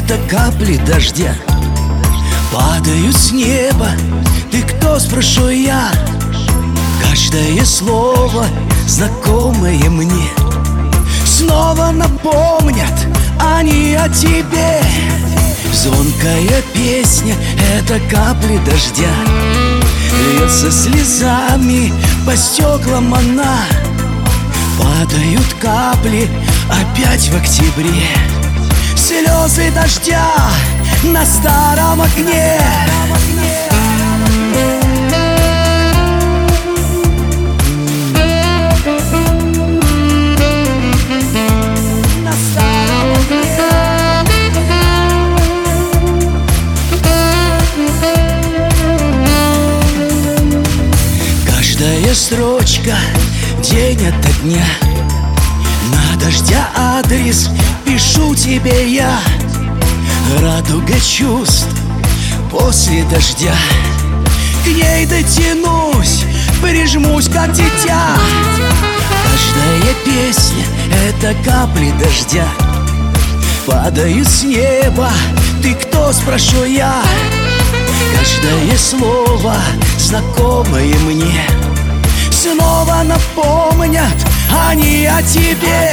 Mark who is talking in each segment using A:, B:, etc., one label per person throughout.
A: это капли дождя падают с неба. Ты кто, спрошу я? Каждое слово, знакомое мне, снова напомнят они о тебе. Звонкая песня — это капли дождя, льется слезами по стеклам она. Падают капли опять в октябре, слезы дождя на старом окне. Каждая строчка день ото дня, на дождя адрес пишу тебе я. Радуга чувств после дождя, к ней дотянусь, прижмусь как дитя. Каждая песня — это капли дождя падают с неба. Ты кто, спрошу я? Каждое слово, знакомое мне, снова напомнят они о тебе.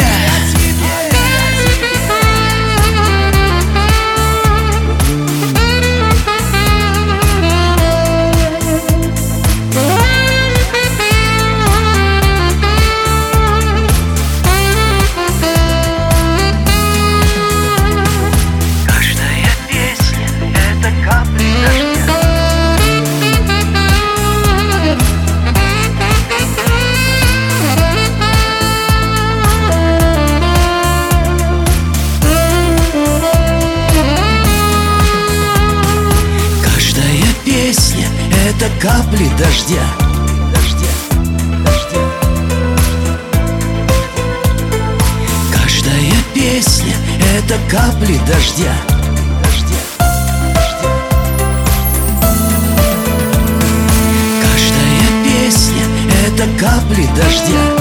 A: Это капли дождя. Каждая песня — это капли дождя. Каждая песня — это капли дождя.